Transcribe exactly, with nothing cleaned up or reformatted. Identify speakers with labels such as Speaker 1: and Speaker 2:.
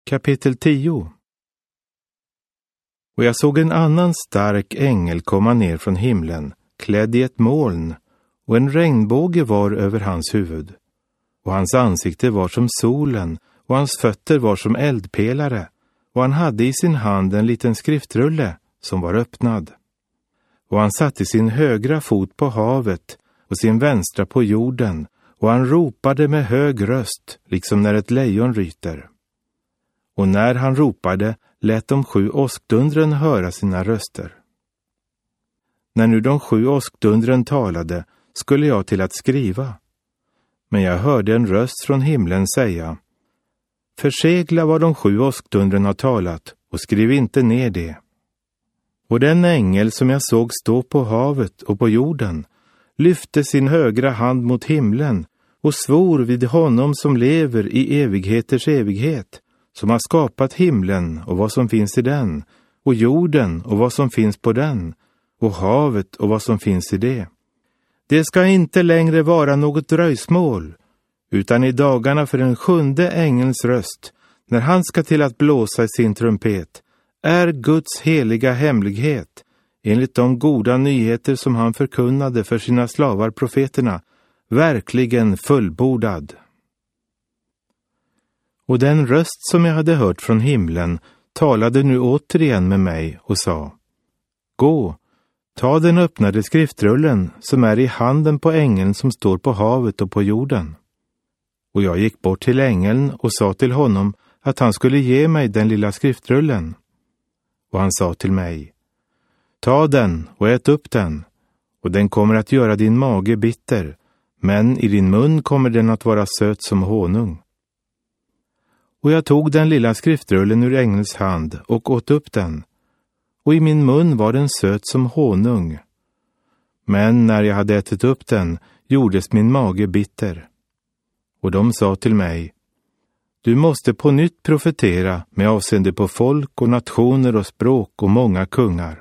Speaker 1: Kapitel tio. Och jag såg en annan stark ängel komma ner från himlen, klädd i ett moln, och en regnbåge var över hans huvud. Och hans ansikte var som solen, och hans fötter var som eldpelare, och han hade i sin hand en liten skriftrulle som var öppnad. Och han satte sin högra fot på havet och sin vänstra på jorden, och han ropade med hög röst, liksom när ett lejon ryter. Och när han ropade lät de sju åskdundren höra sina röster. När nu de sju åskdundren talade skulle jag till att skriva. Men jag hörde en röst från himlen säga: Försegla vad de sju åskdundren har talat och skriv inte ner det. Och den ängel som jag såg stå på havet och på jorden lyfte sin högra hand mot himlen och svor vid honom som lever i evigheters evighet, som har skapat himlen och vad som finns i den, och jorden och vad som finns på den, och havet och vad som finns i det. Det ska inte längre vara något dröjsmål, utan i dagarna för den sjunde ängelns röst, när han ska till att blåsa i sin trumpet, är Guds heliga hemlighet, enligt de goda nyheter som han förkunnade för sina slavar profeterna, verkligen fullbordad. Och den röst som jag hade hört från himlen talade nu återigen med mig och sa: Gå, ta den öppnade skriftrullen som är i handen på ängeln som står på havet och på jorden. Och jag gick bort till ängeln och sa till honom att han skulle ge mig den lilla skriftrullen. Och han sa till mig: Ta den och ät upp den, och den kommer att göra din mage bitter, men i din mun kommer den att vara söt som honung. Och jag tog den lilla skriftrullen ur ängelns hand och åt upp den, och i min mun var den söt som honung. Men när jag hade ätit upp den gjordes min mage bitter. Och de sa till mig: Du måste på nytt profetera med avseende på folk och nationer och språk och många kungar.